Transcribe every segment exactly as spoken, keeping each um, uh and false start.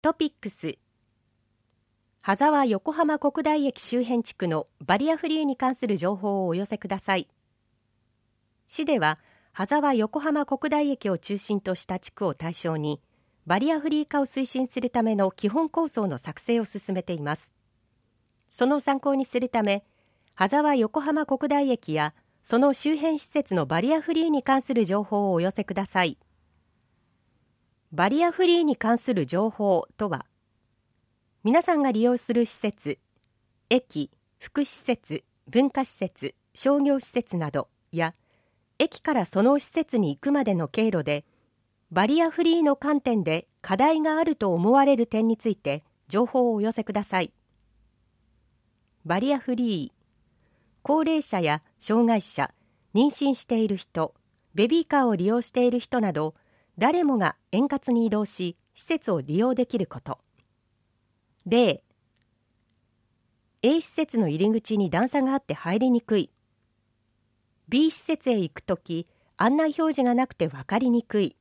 トピックス。羽沢横浜国大駅周辺地区のバリアフリーに関する情報をお寄せください。市では羽沢横浜国大駅を中心とした地区を対象にバリアフリー化を推進するための基本構想の作成を進めています。その参考にするため、羽沢横浜国大駅やその周辺施設のバリアフリーに関する情報をお寄せください。バリアフリーに関する情報とは、皆さんが利用する施設、駅、福祉施設、文化施設、商業施設などや、駅からその施設に行くまでの経路で、バリアフリーの観点で課題があると思われる点について情報をお寄せください。バリアフリー、高齢者や障害者、妊娠している人、ベビーカーを利用している人など、誰もが円滑に移動し、施設を利用できること。例、A 施設の入り口に段差があって入りにくい。B 施設へ行くとき、案内表示がなくて分かりにくい。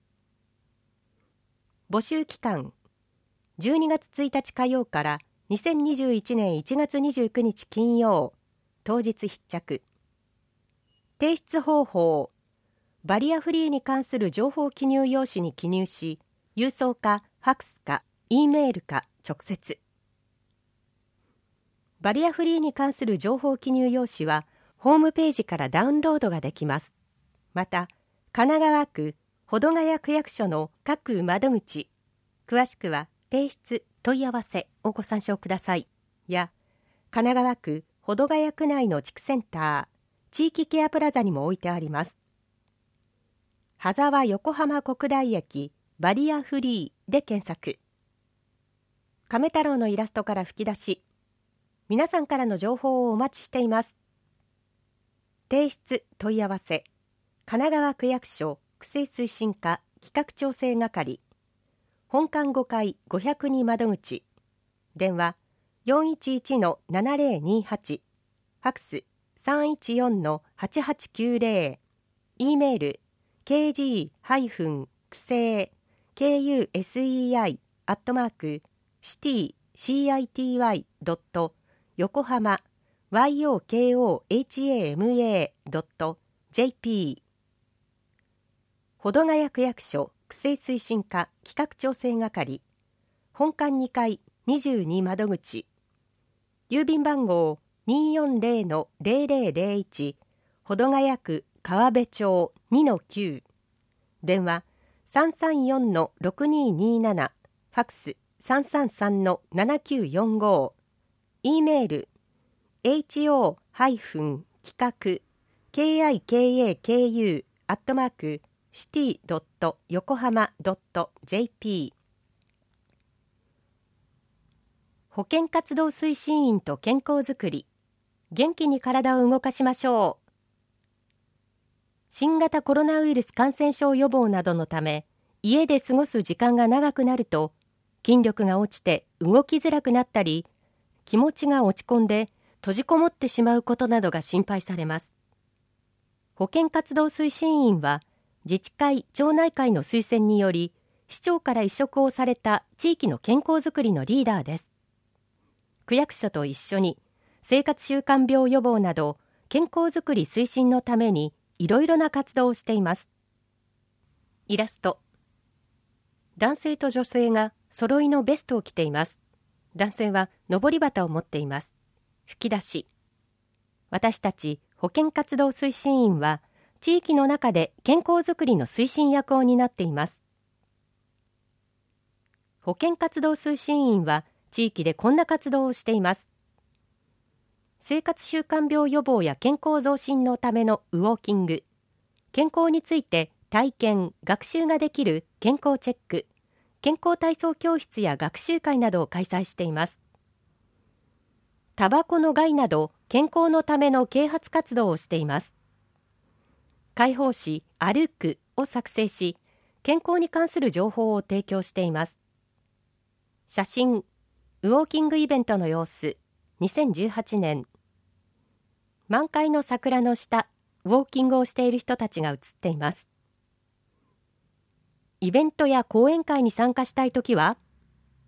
募集期間、じゅうにがつついたち火曜からにせんにじゅういちねんいちがつにじゅうくにち金曜、当日必着。提出方法、バリアフリーに関する情報記入用紙に記入し、郵送かファクスか E メールか直接。バリアフリーに関する情報記入用紙はホームページからダウンロードができます。また、神奈川区保土ヶ谷区役所の各窓口、詳しくは提出問い合わせをご参照ください。や、神奈川区保土ヶ谷区内の地区センター、地域ケアプラザにも置いてあります。羽沢横浜国大駅バリアフリーで検索。亀太郎のイラストから吹き出し、皆さんからの情報をお待ちしています。提出問い合わせ、神奈川区役所区政推進課企画調整係、本館ごかいごひゃくに窓口、電話 よんいちいちのななぜろにはち、ファクス さんいちよんのはちはちきゅうぜろ、E メール ケージー 区政 ケーユーエスイーアイ アットマークシティ シーアイティーワイ ドット横浜 ヨコハマ ドット ジェーピー 保土ヶ谷区役所区政推進課企画調整係、本館にかいにじゅうに窓口、郵便番号 にーよんぜろのぜろぜろぜろいち、保土ヶ谷区川辺町 にのきゅう、電話 さんさんよんのろくにーにーなな、ファクス さんさんさんのななきゅうよんご、E メール エイチオー 企画 ケーアイケーエーケーユー アットマークシティ ドット 横浜 ドット ジェーピー。 保健活動推進員と健康づくり、元気に体を動かしましょう。新型コロナウイルス感染症予防などのため、家で過ごす時間が長くなると、筋力が落ちて動きづらくなったり、気持ちが落ち込んで閉じこもってしまうことなどが心配されます。保健活動推進員は、自治会・町内会の推薦により、市長から委嘱をされた地域の健康づくりのリーダーです。区役所と一緒に、生活習慣病予防など、健康づくり推進のために、いろいろな活動をしています。イラスト。男性と女性が揃いのベストを着ています。男性は上り旗を持っています。吹き出し。私たち保健活動推進員は、地域の中で健康づくりの推進役を担っています。保健活動推進員は、地域でこんな活動をしています。生活習慣病予防や健康増進のためのウォーキング、健康について体験・学習ができる健康チェック、健康体操教室や学習会などを開催しています。タバコの害など健康のための啓発活動をしています。広報誌歩くを作成し、健康に関する情報を提供しています。写真、ウォーキングイベントの様子、にせんじゅうはちねん。満開の桜の下、ウォーキングをしている人たちが写っています。イベントや講演会に参加したいときは、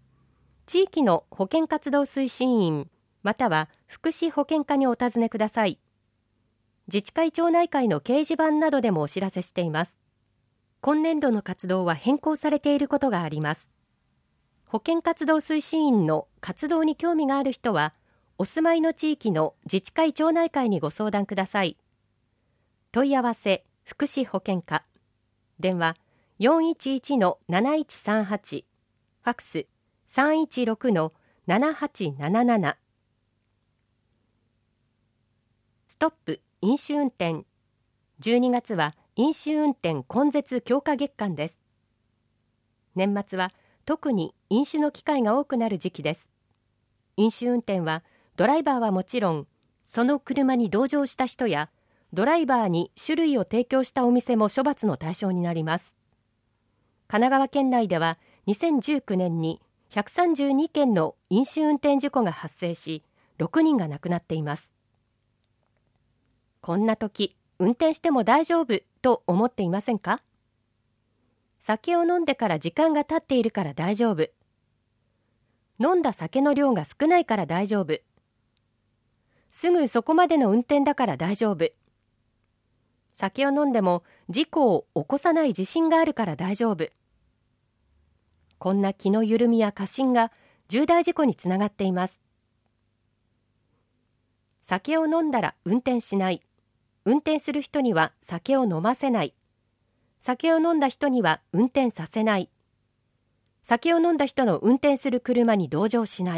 地域の保健活動推進員または福祉保健課にお尋ねください。自治会町内会の掲示板などでもお知らせしています。今年度の活動は変更されていることがあります。保健活動推進員の活動に興味がある人は、お住まいの地域の自治会町内会にご相談ください。問い合わせ福祉保健課、電話 よんいちいちのなないちさんはち、ファックス さんいちろくのななはちなななな。ストップ飲酒運転。じゅうにがつは飲酒運転根絶強化月間です。年末は特に飲酒の機会が多くなる時期です。飲酒運転はドライバーはもちろん、その車に同乗した人やドライバーに酒類を提供したお店も処罰の対象になります。神奈川県内ではにせんじゅうきゅうねんにひゃくさんじゅうにけんの飲酒運転事故が発生し、ろくにんが亡くなっています。こんな時、運転しても大丈夫と思っていませんか？酒を飲んでから時間が経っているから大丈夫。飲んだ酒の量が少ないから大丈夫。すぐそこまでの運転だから大丈夫。酒を飲んでも事故を起こさない自信があるから大丈夫。こんな気の緩みや過信が重大事故につながっています。酒を飲んだら運転しない。運転する人には酒を飲ませない。酒を飲んだ人には運転させない。酒を飲んだ人の運転する車に同乗しない。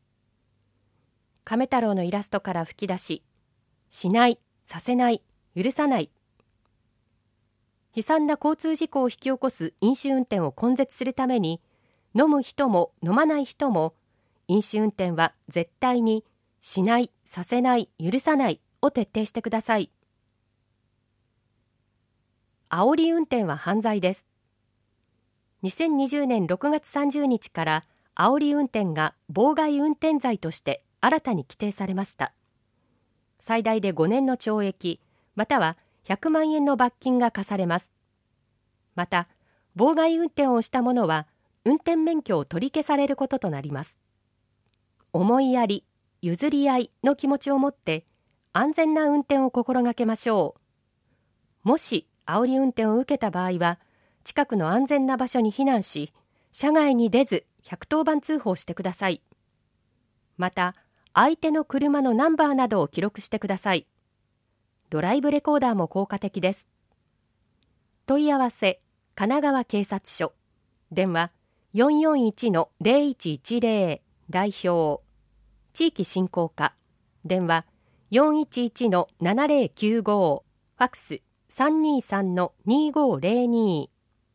亀太郎のイラストから吹き出し、しない、させない、許さない。悲惨な交通事故を引き起こす飲酒運転を根絶するために、飲む人も飲まない人も、飲酒運転は絶対にしない、させない、許さないを徹底してください。煽り運転は犯罪です。にせんにじゅうねんろくがつさんじゅうにちから煽り運転が妨害運転罪として新たに規定されました。最大でごねんの懲役またはひゃくまんえんの罰金が課されます。また妨害運転をした者は運転免許を取り消されることとなります。思いやり、譲り合いの気持ちを持って安全な運転を心がけましょう。もし煽り運転を受けた場合は、近くの安全な場所に避難し、車外に出ずひゃくとおばん通報してください。また、相手の車のナンバーなどを記録してください。ドライブレコーダーも効果的です。問い合わせ、神奈川警察署、電話 よんよんいちのゼロいちいちゼロ 代表、地域振興課、電話 よんいちいちのななゼロきゅうご、ファックスさんにさんのにごゼロに。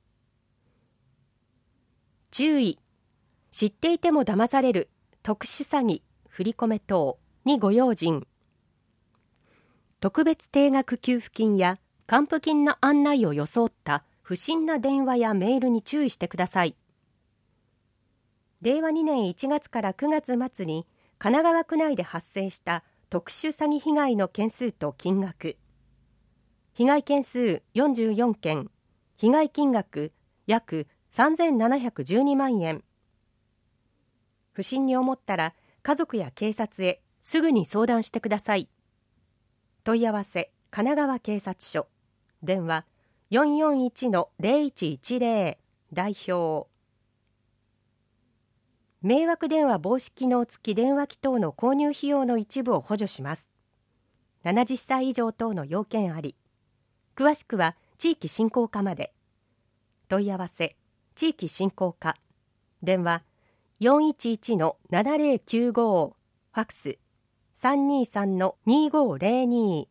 注意、知っていても騙される特殊詐欺、振り込め等にご用心。特別定額給付金や還付金の案内を装った不審な電話やメールに注意してください。れいわにねんいちがつからくがつまつに神奈川区内で発生した特殊詐欺被害の件数と金額。被害件数よんじゅうよんけん、被害金額約さんぜんななひゃくじゅうにまんえん。不審に思ったら家族や警察へすぐに相談してください。問い合わせ神奈川警察署、電話 よんよんいちのゼロいちいちゼロ 代表。迷惑電話防止機能付き電話機等の購入費用の一部を補助します。ななじゅっさい以上等の要件あり。詳しくは地域振興課まで。問い合わせ地域振興課、電話 よんいちいちのななゼロきゅうご、ファックスさんにさんのにごゼロに。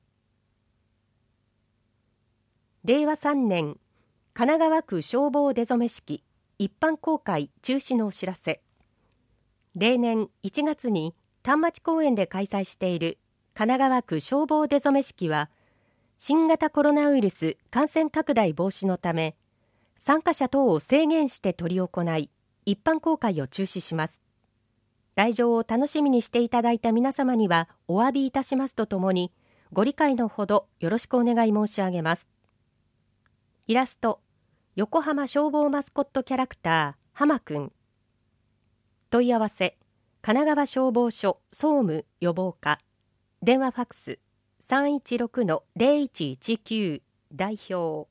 れいわさんねん神奈川区消防出初式一般公開中止のお知らせ。例年いちがつに丹町公園で開催している神奈川区消防出初式は、新型コロナウイルス感染拡大防止のため、参加者等を制限して執り行い、一般公開を中止します。来場を楽しみにしていただいた皆様にはお詫びいたしますとともに、ご理解のほどよろしくお願い申し上げます。イラスト、横浜消防マスコットキャラクター、浜くん。 問い合わせ神奈川消防署総務予防課、電話ファックス さんいちろくのゼロいちいちきゅう 代表。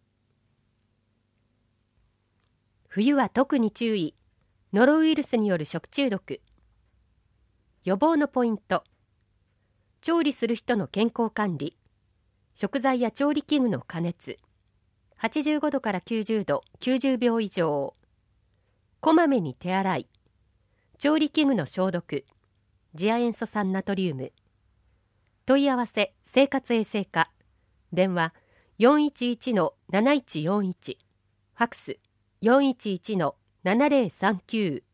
冬は特に注意、ノロウイルスによる食中毒。予防のポイント。調理する人の健康管理、食材や調理器具の加熱、はちじゅうごどからきゅうじゅうどきゅうじゅうびょう以上、こまめに手洗い、調理器具の消毒、次亜塩素酸ナトリウム。問い合わせ生活衛生課、電話 よんいちいちのなないちよんいち、ファックス よんいちいちのななゼロさんきゅう